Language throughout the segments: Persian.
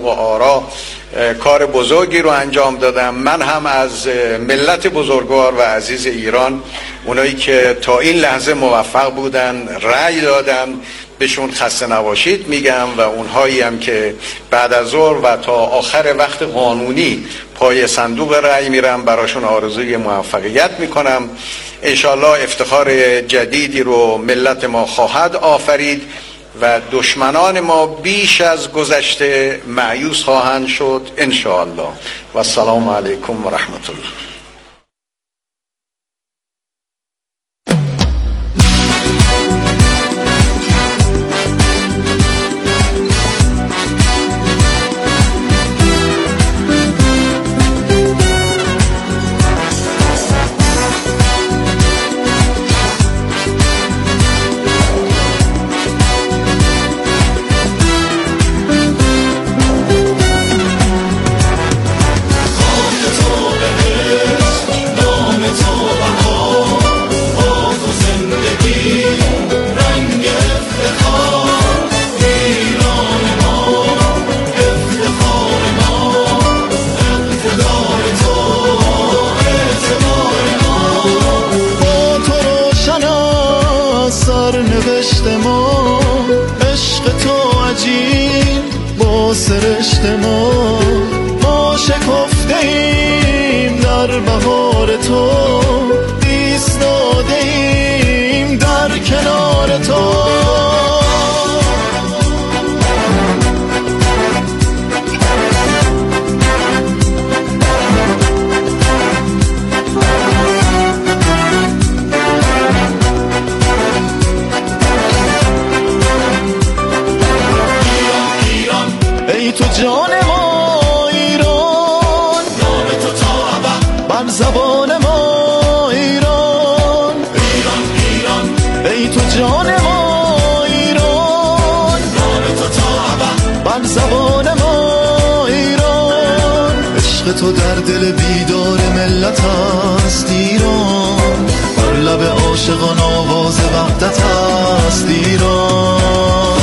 صندوق آرا کار بزرگی رو انجام دادم. من هم از ملت بزرگوار و عزیز ایران، اونایی که تا این لحظه موفق بودن رأی دادن، بهشون خسته نباشید میگم و اونهایی هم که بعد از ظهر و تا آخر وقت قانونی پای صندوق رأی میرم براشون آرزوی موفقیت میکنم. انشالله افتخار جدیدی رو ملت ما خواهد آفرید و دشمنان ما بیش از گذشته مایوس خواهند شد انشالله. و السلام علیکم و رحمت الله. تو در دل بیدار ملت است ایران، بر لب عاشقان آواز وحدت است ایران.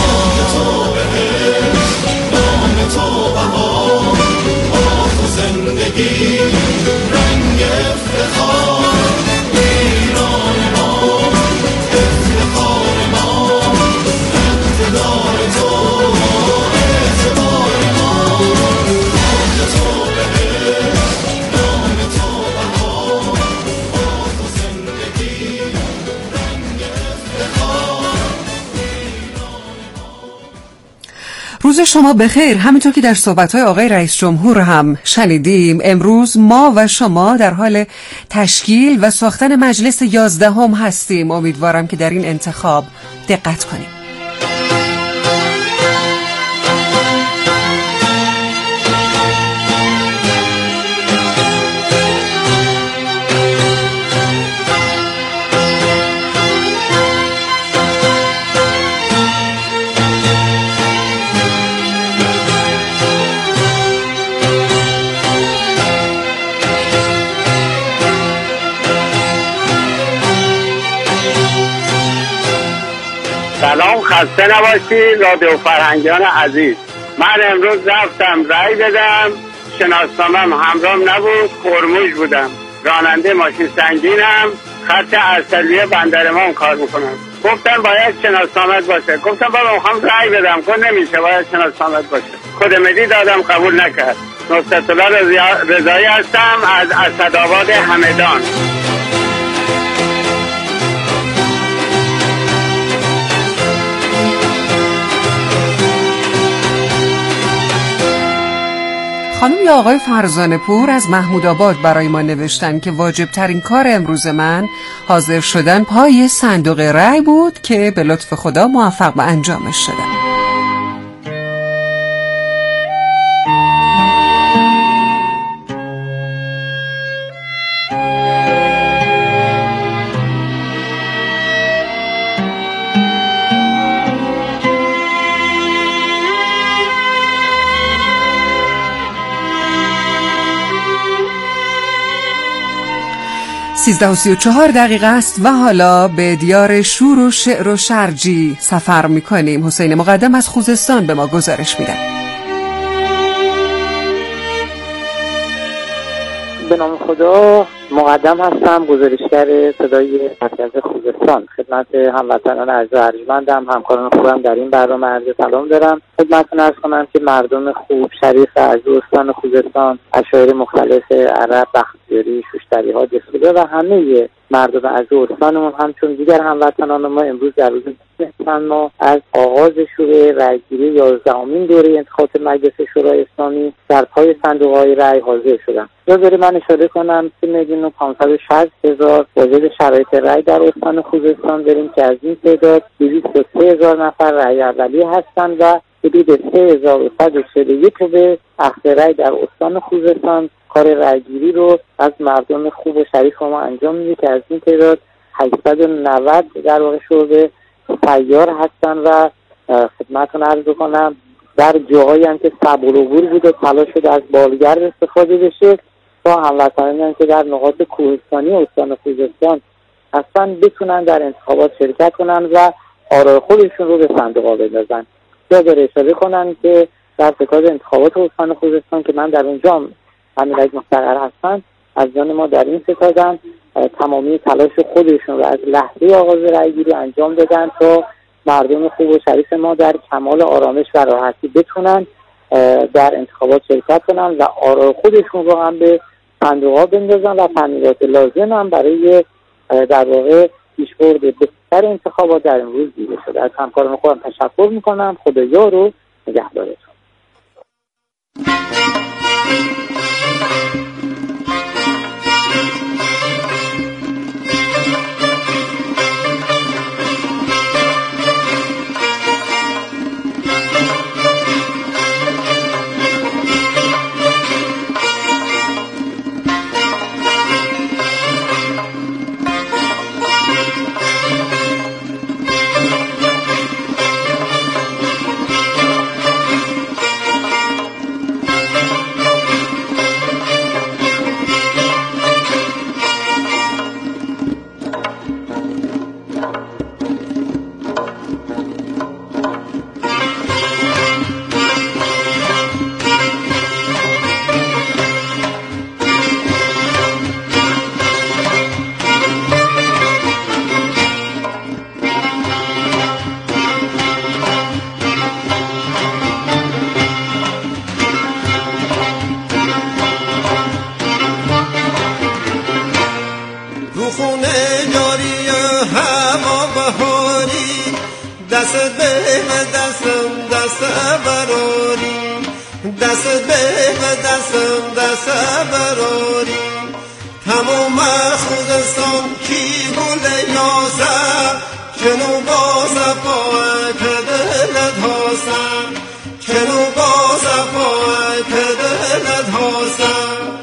نام تو بهار، با تو زندگی رنگ افتخار، ایران ما افتخار ما، اقتدار تو اعتبار ما. روز شما بخیر. همینطور که در صحبت‌های آقای رئیس جمهور هم شنیدیم، امروز ما و شما در حال تشکیل و ساختن مجلس 11 هستیم. امیدوارم که در این انتخاب دقت کنیم. سلام، خسته نباشید رادیو فرهنگیان عزیز. من امروز رفتم رأی بدم، شناسنامه‌ام همراهم نبود، خرموش بودم، راننده ماشین سنگینم، خط ارسلیه بندر امام کار میکنم. گفتم باید شناسنامه‌ات باشه. گفتم بابا میخوام رأی بدم. گفت نمیشه، باید شناسنامه‌ات باشه. کد ملی دادم، قبول نکرد. نصرت الله رضایی هستم از اسدآباد همدان. خانم یا آقای فرزانه پور از محمود آباد برای ما نوشتن که واجب ترین کار امروز من حاضر شدن پای صندوق رأی بود که به لطف خدا موفق به انجامش شدم. سیزده و 34 دقیقه است و حالا به دیار شور و شعر و شرجی سفر میکنیم. حسین مقدم از خوزستان به ما گزارش میدن. به نام خدا. مقدم هستم، گزارشگر صدای مرکز خوزستان. خدمت هموطنان عزیز و ارجمندم، همکاران خوبم در این برنامه عرض سلام دارم. خدمتتون عرض کنم که مردم خوب شریف از استان خوزستان، عشایر مختلف عرب، بختیاری، شوشتری‌ها، جسوله و همه مردم از استانمون همچون دیگر هموطنان ما امروز در روز 20 ماه از آغاز شروع رأیگیری 11مین دوره انتخابات مجلس شورای اسلامی در پای صندوق‌های رأی حاضر شدم. جالب من اشاره کنم 3,560,000 واجد شرایط رأی در استان خوزستان داریم که از این تعداد 203,000 نفر رأی اولیه هستند و حدود 3,141 به اخذ رأی در استان خوزستان کار رأیگیری رو از مردم خوب و شریف ما انجام میده که از این تعداد 890 در واقع شعبه سیار هستن و خدمتتون عرض کنم در جاهایی هم که صبورالعبور بوده تلاش شده از بالگرد استفاده بشه تا هموطنانی هم که در نقاط کوهستانی استان خوزستان هستن بتونن در انتخابات شرکت کنن و آرای خودشون رو به صندوق بندازن. جالب اشاره کنم که در ستاد انتخابات استان خوزستان که من در اونجا همین رئیس مستقر هستن، از جان ما در این ستادن تمامی تلاش خودشون رو از لحظه آغاز رأیگیری انجام دادن تا مردم خوب و شریف ما در کمال آرامش و راحتی بتونن در انتخابات شرکت کنن و آرای خودشون رو هم به صندوق‌ها بندازن و تامینات لازم هم برای در واقع پیشبرد بهتر انتخابات در امروز دیده شده. از همکاران خودم تشکر میکنم. خدایا رو نگهدارتون. دست به دست براری، دست به دست براری، تمام خوزستان کی گل یاسر، کنو با صفای که دلت هاستن، کنو با صفای که دلت هاستن.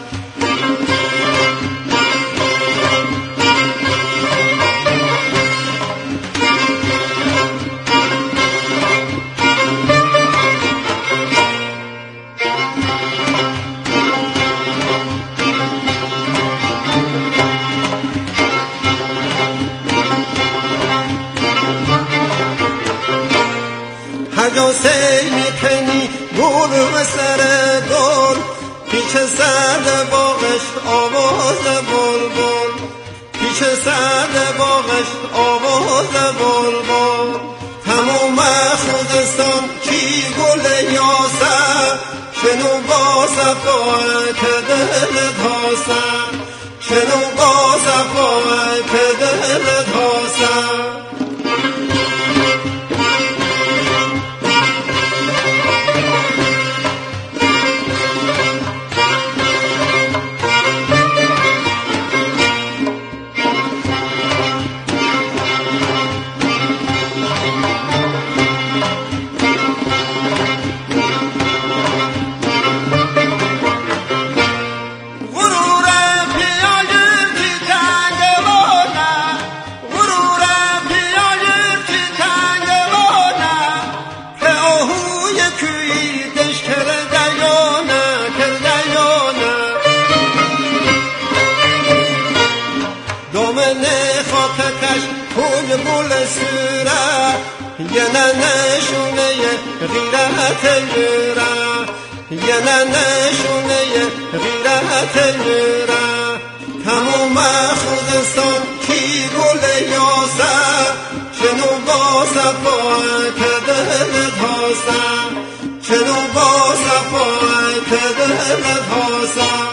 حجاسه میکنی گل و سر گل، پیچ سر باغش آواز بلبل، پیچ سر باغش آواز بلبل. تمام خوزستان کی گل یاسر، کنو با صفای که دلت هاستن، کنو با صفای که دلت هاستن. یه نشونه غیرت یرا، یه نشونه غیرت یرا. خودستان کی گل یاسر چنو با صفای کدلت هاستم چنو با صفای کدلت هاستم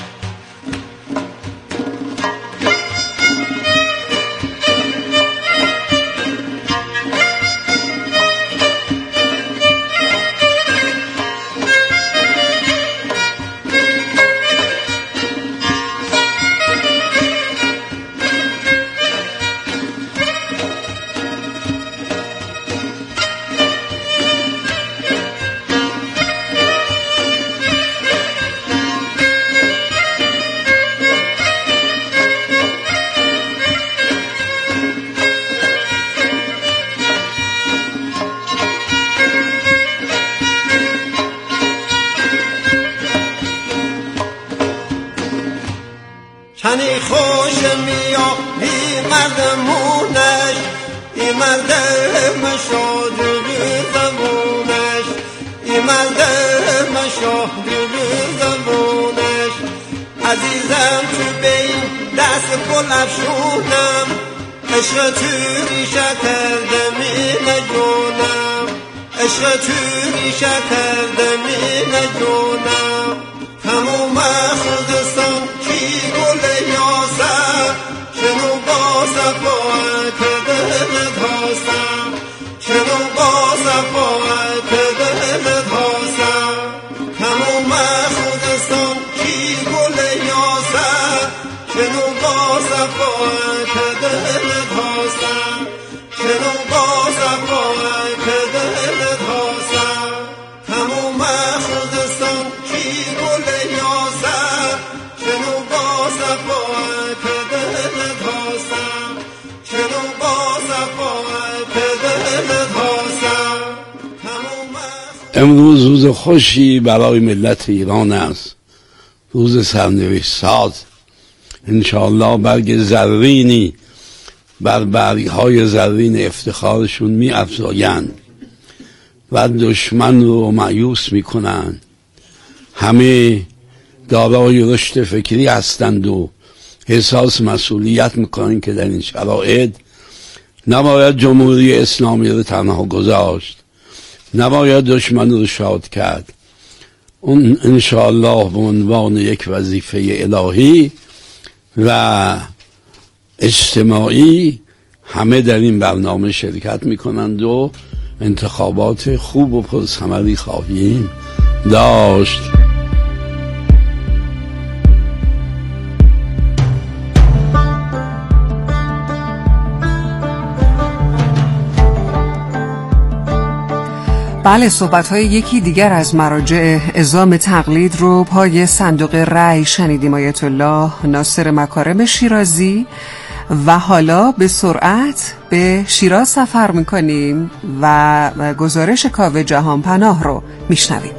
چنی خوش میا ای مردمونش ای مردم شادی زمونش ای مردم شادی زمونش عزیزم تو بین دست گل افشونم عشق توی شکردمی نجونم عشق توی شکردمی نجونم تموم خودستان کی گل یاسر چنو با صفای کدلت هاستم چنو با صفای کدلت هاستم تموم خودستان کی گل یاسر چنو با صفای کدلت هاستم چنو با صفای کدلت هاستم تموم خودستان کی گل یاسر چنو با صفای کدلت هاستم چنو با صفای کدلت هاستم امروز روز خوشی برای ملت ایران است، روز سرنوشت ساز. انشاءالله برگ زرینی بر برگهای زرین افتخارشون می افزایند و دشمن رو مایوس می کنند. همه دارای رشد فکری هستند و احساس مسئولیت میکنند که در این شرایط نباید جمهوری اسلامی رو تنها گذاشت، نباید دشمن رو شاد کرد. اون انشاءالله به عنوان یک وظیفه الهی و اجتماعی همه در این برنامه شرکت میکنند و انتخابات خوب و پرثمری خواهیم داشت. بله، صحبت‌های یکی دیگر از مراجع اعزام تقلید رو پای صندوق رأی شنیدیم. آیت الله ناصر مکارم شیرازی. و حالا به سرعت به شیراز سفر میکنیم و گزارش کاوه جهانپناه رو میشنویم.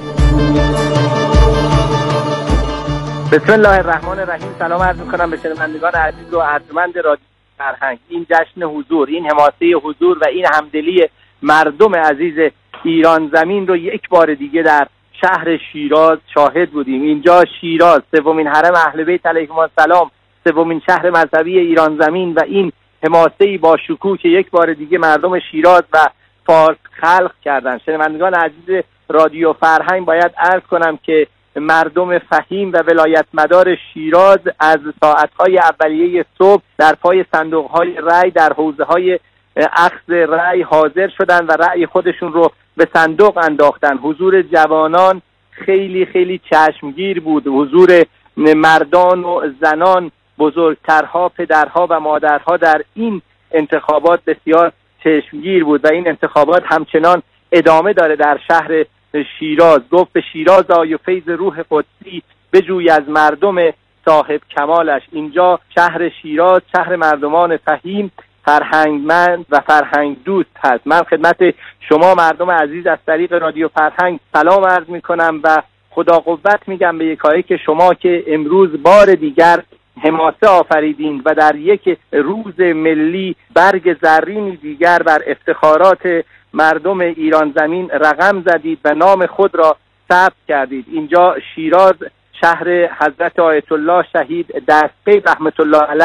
بسم الله الرحمن الرحیم. سلام عرض میکنم به شنوندگان عزیز و ارجمند رادیو فرهنگ. این جشن حضور، این حماسه حضور و این همدلی مردم عزیز ایران زمین رو یک بار دیگه در شهر شیراز شاهد بودیم. اینجا شیراز، سومین حرم اهل بیت علیهم السلام، سومین شهر مذهبی ایران زمین و این حماسه‌ای با شکوه که یک بار دیگه مردم شیراز و فارس خلق کردن. شنوندگان عزیز رادیو فرهنگ، باید عرض کنم که مردم فهیم و ولایت مدار شیراز از ساعتهای اولیه صبح در پای صندوقهای رأی در حوزه‌های اخذ رأی حاضر شدن و رأی خودشون رو به صندوق انداختن. حضور جوانان خیلی خیلی چشمگیر بود، حضور مردان و زنان، بزرگترها، پدرها و مادرها در این انتخابات بسیار چشمگیر بود و این انتخابات همچنان ادامه داره در شهر شیراز. گفت به شیراز آی و فیض روح قدسی بجوی از مردم صاحب کمالش. اینجا شهر شیراز شهر مردمان فهیم، فرهنگمند و فرهنگ دوست هست. من خدمت شما مردم عزیز از طریق رادیو فرهنگ سلام عرض میکنم و خدا قوت میگم به یکایی که شما که امروز بار دیگر حماسه آفریدین و در یک روز ملی برگ زرینی دیگر بر افتخارات مردم ایران زمین رقم زدید و نام خود را ثبت کردید. اینجا شیراز شهر حضرت آیت الله شهید دستگیر رحمت الله علیه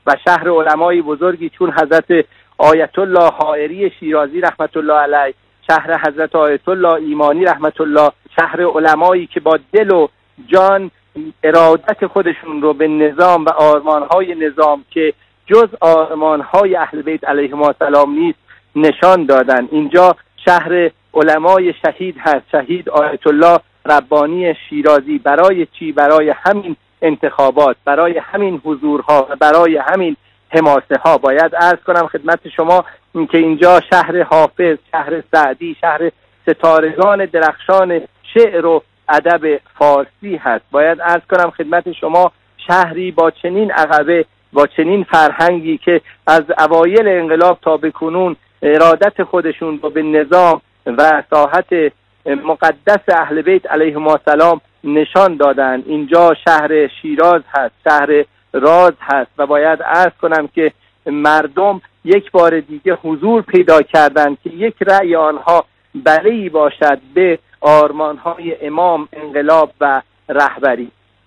و شهر علمای بزرگی چون حضرت آیت الله حائری شیرازی رحمت الله علیه، شهر حضرت آیت الله ایمانی رحمت الله، شهر علمایی که با دل و جان ارادت خودشون رو به نظام و آرمانهای نظام که جز آرمانهای اهل بیت علیهم السلام نیست نشان دادن. اینجا شهر علمای شهید هست، شهید آیت الله ربانی شیرازی. برای چی؟ برای همین انتخابات، برای همین حضورها و برای همین حماسه ها. باید عرض کنم خدمت شما که اینجا شهر حافظ، شهر سعدی، شهر ستارگان درخشان شعر و ادب فارسی هست. باید عرض کنم خدمت شما شهری با چنین عقبه، با چنین فرهنگی که از اوایل انقلاب تا به کنون ارادت خودشون رو به نظام و ساحت مقدس اهل بیت علیهم السلام نشان دادن. اینجا شهر شیراز هست، شهر راز هست و باید عرض کنم که مردم یک بار دیگه حضور پیدا کردند که یک رأی آنها بله‌ای باشد به آرمان‌های امام، انقلاب و رهبری.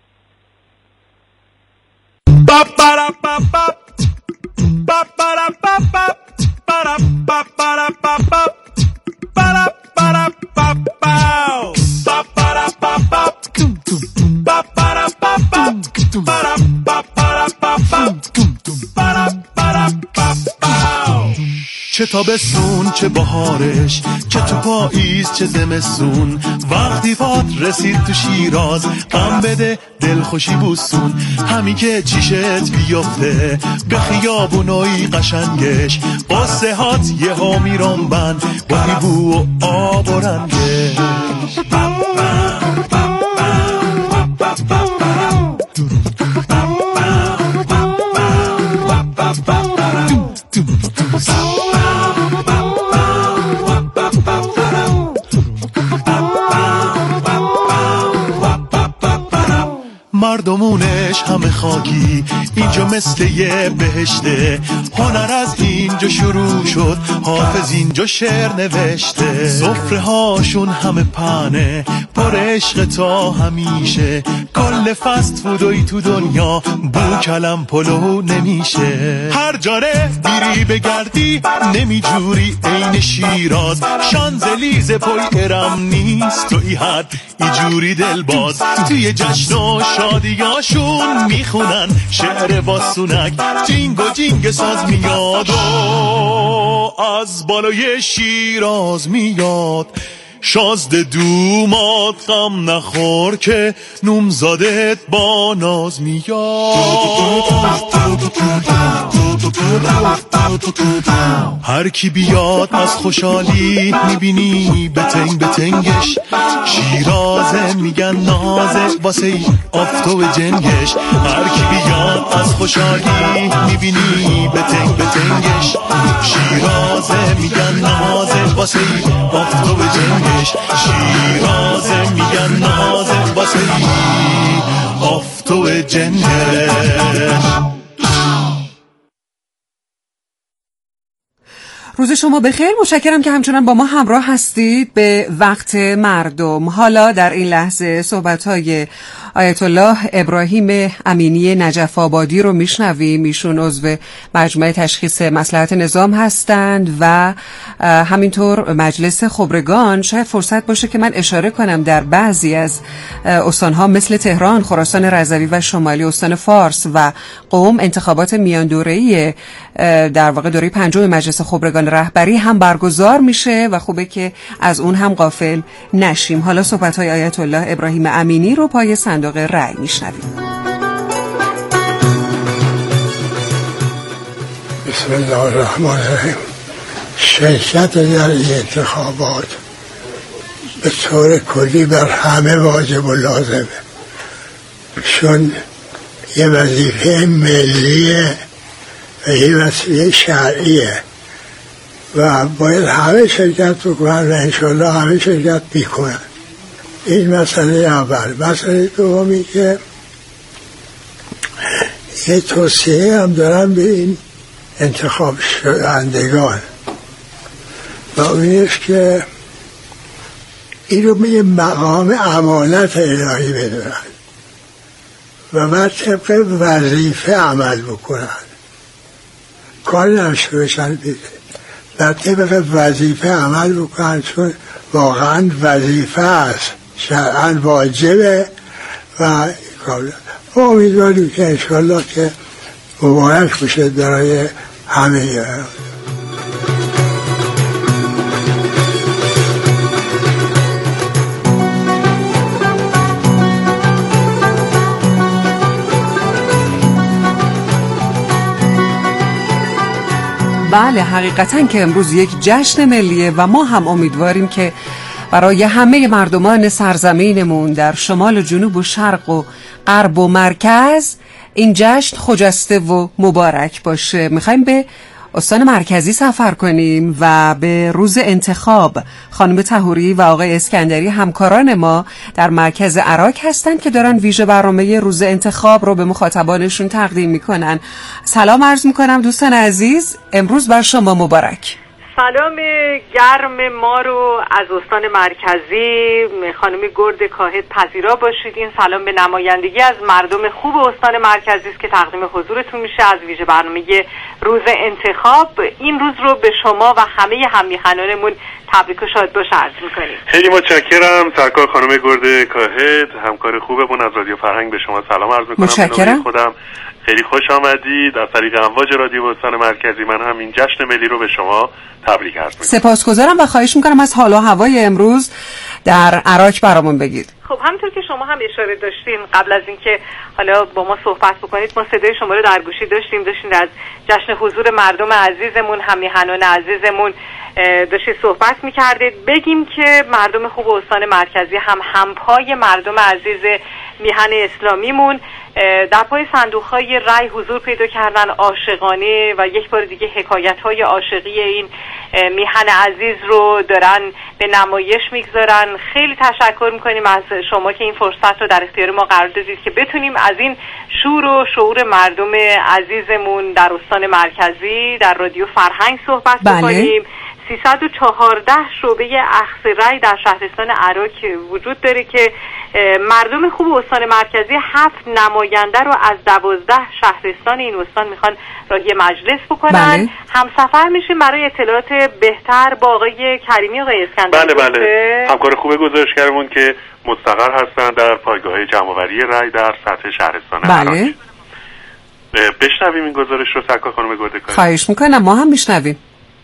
چه تابستون چه بهارش، چه تو پاییز چه زمستون، وقتی پات رسید تو شیراز غم بده دلخوشی بوسون. همی که چیشت بیفته به خیابونای قشنگش، قصه هات یه ها میرم بند با بو و آب و رنگش. مردمونش همه خاکی، اینجا مثل یه بهشته. هنر از اینجا شروع شد، حافظ اینجا شعر نوشته. سفره هاشون همه پنه پر عشق تا همیشه، کل فست فودوی تو دنیا بو کلم پلو نمیشه. هر جاره بیری بگردی نمیجوری عین شیراز، شانزلیز پای ارم نیست تو ای حد ایجوری دلباز. توی جشن و شادیاشون میخونن شعر باسونک، جینگ و جینگ ساز میاد و از بالای شیراز میاد. شازده دومات غم نخور که نومزادت با ناز میاد. هر کی بیاد از خوشحالی میبینی بتنگ بتنگش، شیرازه میگن نازه واسه آفتو جنگش. هر کی بیاد از خوشحالی میبینی بتنگ بتنگش، شیرازه میگن نازه واسه آفتو جنگش. شیرازه میگن نازه واسه آفتو جنگش. روز شما بخیر، متشکرم که همچنان با ما همراه هستید به وقت مردم. حالا در این لحظه صحبت‌های آیت الله ابراهیم امینی نجف آبادی رو میشنویم. ایشون عضو مجمع تشخیص مصلحت نظام هستند و همینطور مجلس خبرگان. شاید فرصت باشه که من اشاره کنم در بعضی از استان‌ها مثل تهران، خراسان رضوی و شمالی، استان فارس و قم انتخابات میان دوره‌ای در واقع دوره پنجم مجلس خبرگان رهبری هم برگزار میشه و خوبه که از اون هم غافل نشیم. حالا صحبت‌های آیت الله ابراهیم امینی رو پای صندوق رأی میشنویم. بسم الله الرحمن الرحیم. شرکت در این انتخابات به طور کلی بر همه واجب و لازمه، چون یه وظیفه ملیه و یه وظیفه شرعیه و باید همه شرکت بکنن و انشالله همه شرکت میکنن. این مسئله اول. مسئله دومی که یه توصیه هم دارم به این انتخاب شدندگان و اونیست که این رو به مقام امانت الهی بدونن و بعد طبق وظیفه عمل بکنن. کاری نداشته باشن دیگه، در طبق وظیفه عمل بکنن، چون واقعا وظیفه است، شرعاً واجبه و امیدواریم که انشالله که مبارک بشه برای همه. بله، حقیقتاً که امروز یک جشن ملیه و ما هم امیدواریم که برای همه مردمان سرزمینمون در شمال و جنوب و شرق و غرب و مرکز این جشن خجسته و مبارک باشه. میخوایم به استان مرکزی سفر کنیم و به روز انتخاب. خانم طهوری و آقای اسکندری همکاران ما در مرکز عراق هستند که دارن ویژه برنامه روز انتخاب رو به مخاطبانشون تقدیم میکنن. سلام عرض میکنم دوستان عزیز، امروز بر شما مبارک. سلام گرم ما رو از استان مرکزی خانم گرد کاهد پذیرا باشید. این سلام به نمایندگی از مردم خوب استان مرکزی است که تقدیم حضورتون میشه از ویژه برنامه روز انتخاب. این روز رو به شما و همه هم‌میهنانمون تبریک و شادباش عرض میکنیم. خیلی متشکرم سرکار خانم گرد کاهد، همکار خوبمون از رادیو فرهنگ، به شما سلام عرض میکنم. متشکرم. خودم خیلی خوش آمدید. از طریق امواج رادیو استان مرکزی من هم این جشن ملی رو به شما تبریک عرض میکنم. سپاسگزارم و خواهش میکنم از حال و هوای امروز در عراق برامون بگید. خب همونطور که شما هم اشاره داشتین قبل از اینکه حالا با ما صحبت بکنید، ما صدای شما رو در گوشی داشتین از جشن حضور مردم عزیزمون، هم‌میهنان عزیزمون داشتید صحبت میکردید. بگیم که مردم خوب استان مرکزی هم همپای مردم عزیز میهن اسلامیمون در پای صندوق‌های رای حضور پیدا کردن عاشقانه و یک بار دیگه حکایت‌های عاشقی این میهن عزیز رو دارن به نمایش میگذارن. خیلی تشکر میکنیم از شما که این فرصت رو در اختیار ما قرار دادید که بتونیم از این شور و شعور مردم عزیزمون در استان مرکزی در رادیو فرهنگ صحبت بکنیم. 314 شعبه اخذ رای در شهرستان عراق وجود داره که مردم خوب استان مرکزی 7 نماینده رو از 12 شهرستان این استان میخوان راهی مجلس بکنن. همسفر میشیم برای اطلاعات بهتر با آقای کریمی. آقای اسکندری بله همکار خوب گزارشگرمون که مستقر هستن در پایگاه جمع‌آوری رای در سطح شهرستان عراق. بشنویم این گزارش رو سرکار خانم گردکاری. خواهش میکنم، ما هم بشنویم.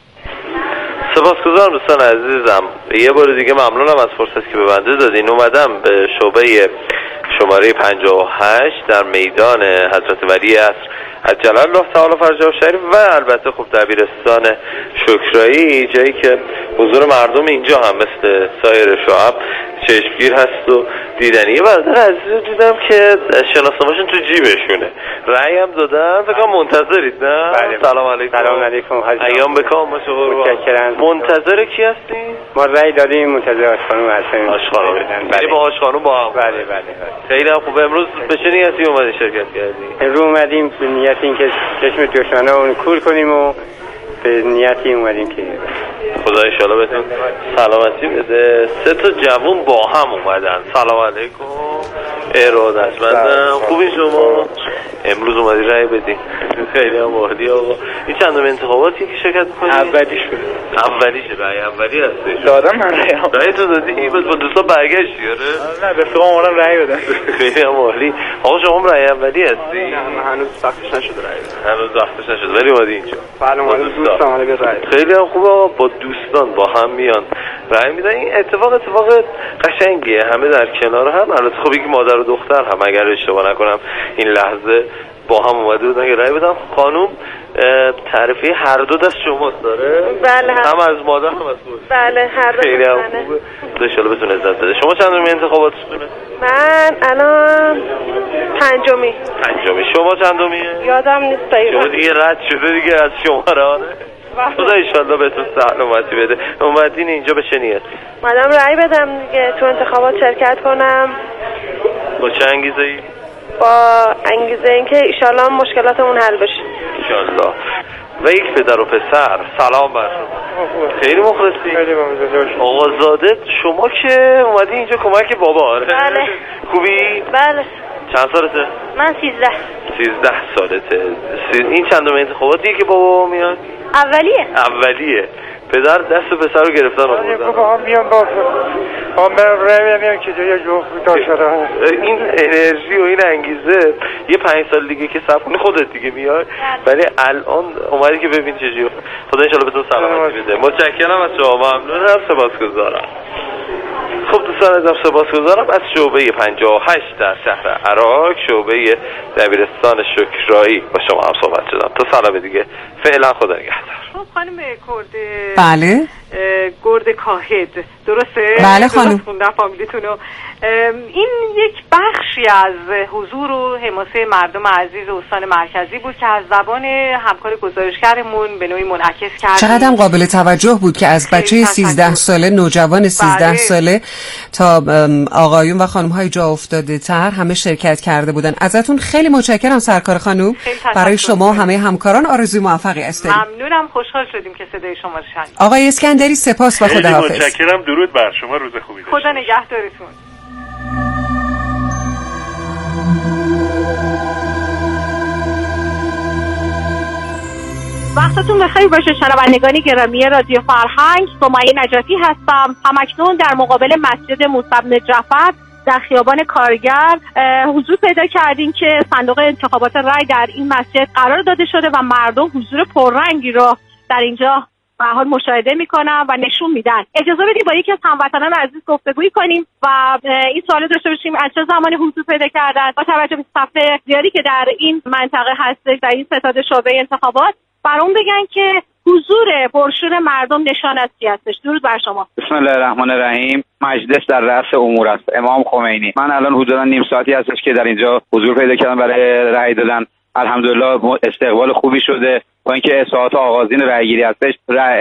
سپاسگزارم دوستان عزیزم، یه بار دیگه ممنونم از فرصتی که به بنده دادین. اومدم به شعبه شماره 58 در میدان حضرت ولی عصر عجل الله تعالی فرجه شریف و البته خب دبیرستان شکرایی، جایی که حضور مردم اینجا هم مثل سایر شعب چشمگیر هست و دیدنی. برادر عزیز دیدم که شناسنامه‌شون تو جیبشونه، رأی هم دادن، فکر کنم منتظرید نه؟ بله. سلام علیکم. سلام علیکم. ایام بکام باشه قربان. منتظر کی هستین؟ ما رأی دادیم، منتظر آشخانم هستیم. آشخانم. بله. با آشخانم با هم. بله. خیلی هم خوبه. امروز به چه نیتی اومدید شرکت کردید؟ امروز اومدیم به نیت اینکه چشم دشمنا رو کور کنیم و به نیتی اومدیم که خدا ان شاءالله بهتون سلامتی بده. 3 تا جوون با هم اومدن. سلام علیکم. ارادتمندم. خوبی شما؟ امروز اومدی رأی بدی. خیلی هم عالی آقا. این چندم انتخاباتی که شرکت می‌کنی؟ اولیشه رأی اولی هستی. دادم من رأی تو دادی؟ با دوستا برگشتی آره؟ نه رفیقام اومدن رأی بدن. خیلی هم عالی. آقا شما هم رأی اولی هستی؟ نه من هنوز وقتش نشده رأی بدم. هنوز وقتش نشده ولی اومدی اینجا. بله اومدم دوستام علی رأی. خیلی هم خوبه آقا، با دوستان با هم میان رأی میدن. این اتفاق قشنگیه، همه در کنار هم. البته خب یک مادر و دختر هم اگر اشتباه نکنم این لحظه با هم اومده بودن که رأی بدن. خانم تعرفه هر دو دست شماست داره؟ بله هم از مادر هم از خود. بله هر دو. خیلی هم خوبه. ان شاءالله بتونه عزت بده. شما چندمی انتخاباتتونه؟ من الان پنجمی. شما چندمیه؟ یادم نیست دقیقاً. شما دیگه رد شده دیگه از شماره ها. خدا انشالله بهتون سلامتی بده. اومدین اینجا به چه نیتی؟ اومدم رأی بدم دیگه، تو انتخابات شرکت کنم. با چه انگیزه‌ای؟ با انگیزه اینکه ایشالله مشکلاتمون حل بشه. ایشالله. و یک پدر و پسر سلام بر شما. خیلی مخلصی. آقازاده شما که اومدی اینجا کمک بابا آره؟ بله. خوبی؟ بله. چند سالته؟ من 13 سالته. این چندم انتخاباتیه که بابا میاد؟ اولیه. پدر دست پسر رو گرفتن آوردن. میام با میام که جای جفت داشته. این انرژی و این انگیزه یه 5 سال دیگه که صبر کنی خودت دیگه میای، ولی الان اومدی که ببین چجوریه. خدا انشالله بهتون سلامتی بده. متشکرم از شما، ممنونم، سپاسگزارم. خب دوستان عزیزم، سپاسگزارم از شعبه 58 در شهر عراق، شعبه دبیرستان شکرایی با شما هم صحبت شدم. تا سلام دیگه، فعلا خدا نگهدار. خب خانم کرد، بله گرد کاهد، درسته؟ بله خانم. خوندم فامیلیتونو. این یک بخشی از حضور و حماسه مردم عزیز استان مرکزی بود که از زبان همکار گزارشگرمون به نوعی منعکس کرد. چقدر قابل توجه بود که از بچه 13 ساله، نوجوان 13 ساله تا آقایون و خانم‌های جا افتاده تر همه شرکت کرده بودن. ازتون خیلی متشکرم سرکار خانم. برای شما همه همکاران آرزوی موفقی است. ممنونم، خوشحال شدیم که صدای شما رو شنیدیم. آقای اسکندری سپاس و خداحافظ. متشکرم، درود بر شما، روز خوبی داشته. خدا نگهدارتون. وقتتون بخیر باشه شنوندگان گرامی رادیو فرهنگ. سمیه نجاتی هستم. همکنون در مقابل مسجد موسی بن جعفر در خیابان کارگر حضور پیدا کردیم که صندوق انتخابات رای در این مسجد قرار داده شده و مردم حضور پررنگی رو در اینجا به حال مشاهده میکنن و نشون میدن. اجازه بدید با یکی از هموطنان عزیز گفتگویی کنیم و این سوال داشته باشیم از چه زمانی حضور پیدا کردن با توجه به صفحه زیادی که در این منطقه هستش، در این ستاد شعبه انتخابات، برام بگن که حضور پرشور مردم نشان از چی هستش. درود بر شما. بسم الله الرحمن الرحیم. مجلس در رأس امور است. امام خمینی. من الان حدودا نیم ساعتی هستش که در اینجا حضور پیدا کردم برای رأی دادن. الحمدلله استقبال خوبی شده. با اینکه ساعات آغازین رأیگیری هستش،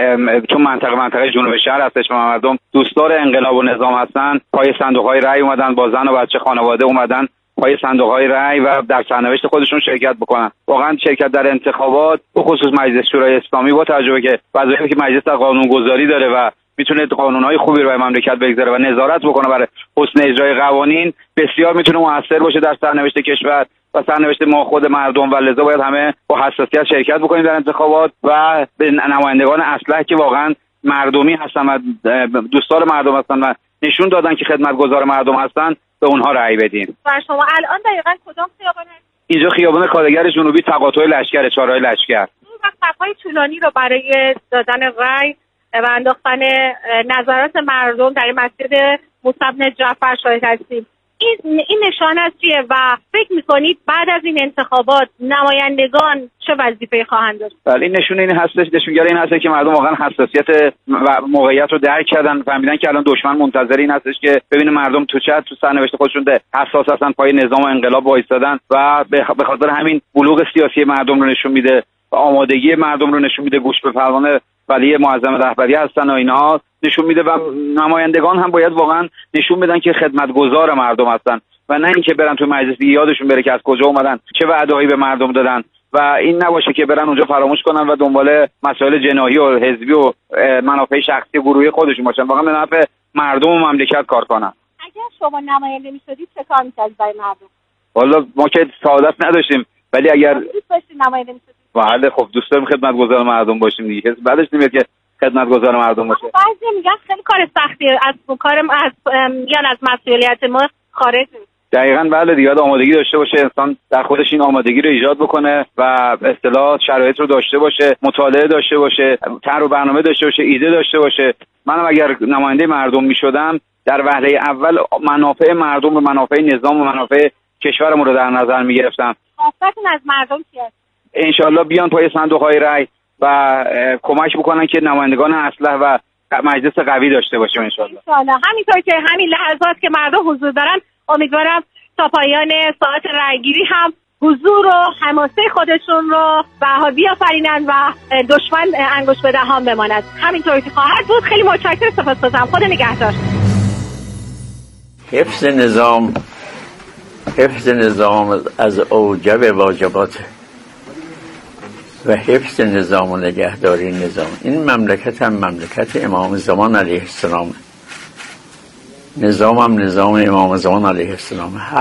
چون منطقه جنوب شهر هستش و مردم دوستدار انقلاب و نظام هستن، پای صندوق‌های رأی اومدن، با زن و بچه خانواده اومدن پای صندوق‌های رأی و در سرنوشت خودشون شرکت بکنن. واقعا شرکت در انتخابات، به خصوص مجلس شورای اسلامی، با توجه که وظایفی که مجلس در قانون‌گذاری داره و میتونه قانون‌های خوبی رو برای مملکت بگذاره و نظارت بکنه برای حسن اجرای قوانین، بسیار میتونه موثر باشه در سرنوشت کشور و سرنوشت ما خود مردم و لذا باید همه با حساسیت شرکت بکنیم در انتخابات و به نمایندگان اصلح که واقعا مردمی هستن و دوستدار مردم هستن و نشون دادن که خدمتگزار مردم هستن به اونها رأی بدیم. و شما الان دقیقاً کدام خیابان هستید؟ اینجا خیابان کارگر جنوبی، تقاطع لشکر، چهارراه لشکر. و صف‌های طولانی رو برای دادن رأی و انداختن نظرات مردم در این مسجد موسی بن جعفر شاهد هستیم. این نشان از چیه و فکر میکنید بعد از این انتخابات نمایندگان چه وظیفه‌ای خواهند داشت؟ بله، این نشونگر این هست که مردم واقعا حساسیت و موقعیت رو درک کردن، فهمیدن که الان دشمن منتظر این هستش که ببینه مردم تو سرنوشت خودشون حساس هستن، پای نظام و انقلاب وایسادن و به خاطر همین بلوغ سیاسی مردم رو نشون میده و آمادگی مردم رو نشون میده، گوش به فرمان ولی معظم رهبری هستن و اینها نشون میده و نمایندگان هم باید واقعا نشون بدن که خدمتگزار مردم هستن و نه اینکه برن تو مجلس یادشون بره که از کجا اومدن، چه وعده‌هایی به مردم دادن و این نباشه که برن اونجا فراموش کنن و دنبال مسائل جناحی و حزبی و منافع شخصی گروهی خودشون باشن، واقعا به نفع مردم و مملکت کار کنن. اگر شما نماینده میشدید چه کار می‌کردید برای مردم؟ والا ما که سعادت نداشتیم، ولی اگر دوست داشتید نماینده میشدید؟ بله خب دوست داریم خدمتگزار مردم باشیم دیگه، کسی بعدش نمیاد که خدمتگزار مردم باشه. بعضی میگن خیلی کار سختیه، از مسئولیت ما خارج نیست. دقیقاً بله دیگه، آمادگی داشته باشه انسان در خودش این آمادگی رو ایجاد بکنه و اصطلاح شرایط رو داشته باشه، مطالعه داشته باشه، طرح و برنامه داشته باشه، ایده داشته باشه. منم اگر نماینده مردم میشدم در وهله اول منافع مردم و منافع نظام و منافع کشورمون رو در نظر میگرفتم. خواستتون از مردم چیه؟ انشالله بیان پای صندوق‌های رای و کمک بکنن که نمایندگان اصلح و مجلس قوی داشته باشیم انشالله. همینطور که همین لحظات که مردم حضور دارن، امیدوارم تا پایان ساعت رایگیری هم حضور و حماسه خودشون رو به بیافرینن و دشمن انگشت به دهان بماند. همینطور که خواهد بود. خیلی متشکرم، سپاسگزارم. خدا نگهدار. حفظ نظام از اوجب واجبات و حفظ نظام و نگهداری نظام. این مملکت هم مملکت امام زمان علیه السلام، نظام هم نظام امام زمان علیه السلام.